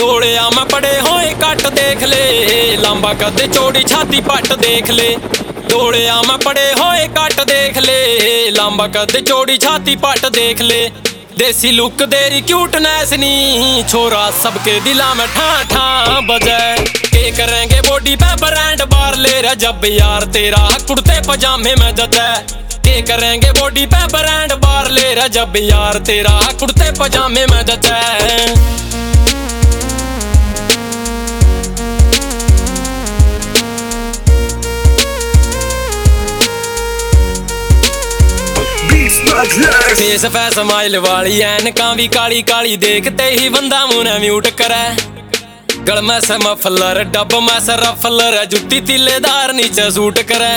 डोलिया मैं पड़े होए कट देख ले, लंबा कद चौड़ी छाती पट देख ले। डोलिया मैं पड़े होए कट देख ले, लंबा कद चौड़ी छाती पट देख ले। देसी लुक तेरी क्यूटनेस नी छोरा सबके दिला में ठा ठा बजे। के करेंगे बॉडी पे ब्रांड बार ले रहा जब यार तेरा कुर्ते पजामे में जते। के करेंगे बॉडी पे ब्रांड बार ले रहा जब यार तेरा कुर्ते पजामे में जते। फेस फै स्माइल वाली ऐनकां भी काली काली, देखते ही बंदा मुंह म्यूट करे। गल में से मफलर डब में से रफलर, जुत्ती तिल्लेदार नीचे सूट करे।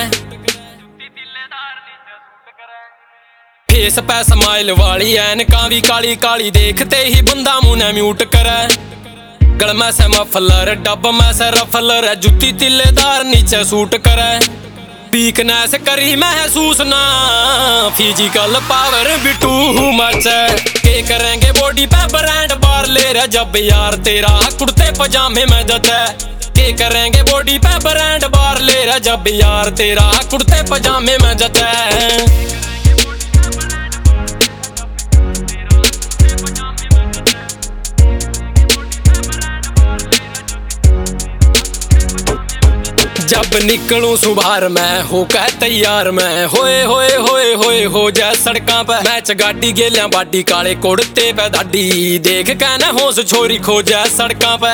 फेस पे स्माइल वाली ऐनकां भी काली काली, देखते ही बंदा मुंह म्यूट करे। गल में से मफलर डब में से रफलर, जुत्ती तिल्लेदार नीचे सूट करे। वीकनेस करी महसूस ना फिजिकल पावर भी टू मच। के करेंगे बॉडी पे ब्रांड बार ले रहा जब यार तेरा कुर्ते पजामे में जते। के करेंगे बॉडी पे ब्रांड बार ले रहा जब यार तेरा कुर्ते पजामे में जते। जब निकलूं सुबह मैं हो कह तैयार मैं, होए होए होए होए हो जाए सड़कां पे। मैच गाड़ी गेलियां बाडी काले कुड़ते पे दाडी, देख कहना होश छोरी खो जाए सड़कां पे।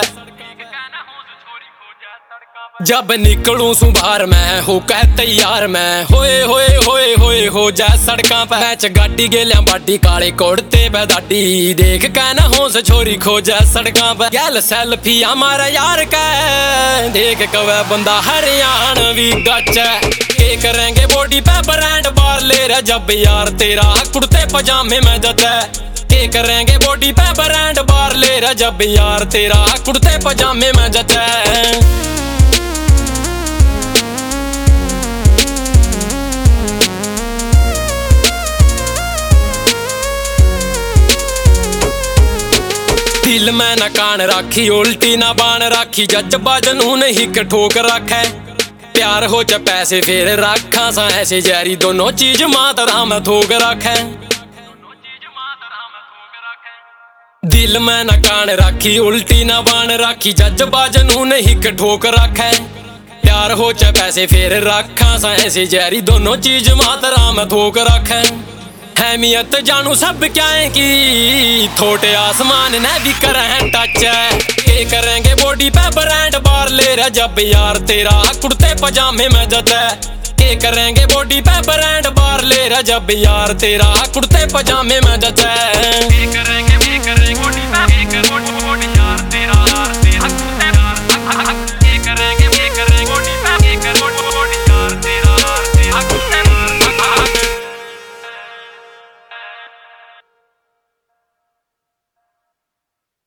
जब निकलूं सुबह मैं हो कह तैयार मैं, होए होए होए होए हो जाए सड़कां पे। मैच गाड़ी गेलियां बाडी काले कुड़ते पे दाडी, देख कहना होश छोरी खो जाए सड़कां पे। गैल सेल्फी हमारा यार का देख कवे बंदा हरियाणवी गच। के करेंगे बॉडी पे ब्रांड बार ले रहा जब यार तेरा कुर्ते पजामे में जते। के करेंगे बॉडी पे ब्रांड बार ले रहा जब यार तेरा कुर्ते पजामे में जते। दिल में न कान राखी उल्टी ना बाण राखी, जज बाजन नहीं के ठोक रखे। प्यार हो च पैसे फिर रखा सा ऐसे जैरी, दोनों चीज मातरा में थोक रखे। दिल में न कान राखी उल्टी ना बाण राखी, जज बाजन नहीं के ठोक रखे। प्यार हो च पैसे फिर रखा सा ऐसे जैरी, दोनों चीज मातरा में थोक रखे। अहमियत जानू सब क्या है कि थोटे आसमान ने भी करें टच। के करेंगे बॉडी पे ब्रांड बार ले रहा जब यार तेरा कुर्ते पजामे में जते। के करेंगे बॉडी पे ब्रांड बार ले रहा जब यार तेरा कुर्ते पजामे में जते।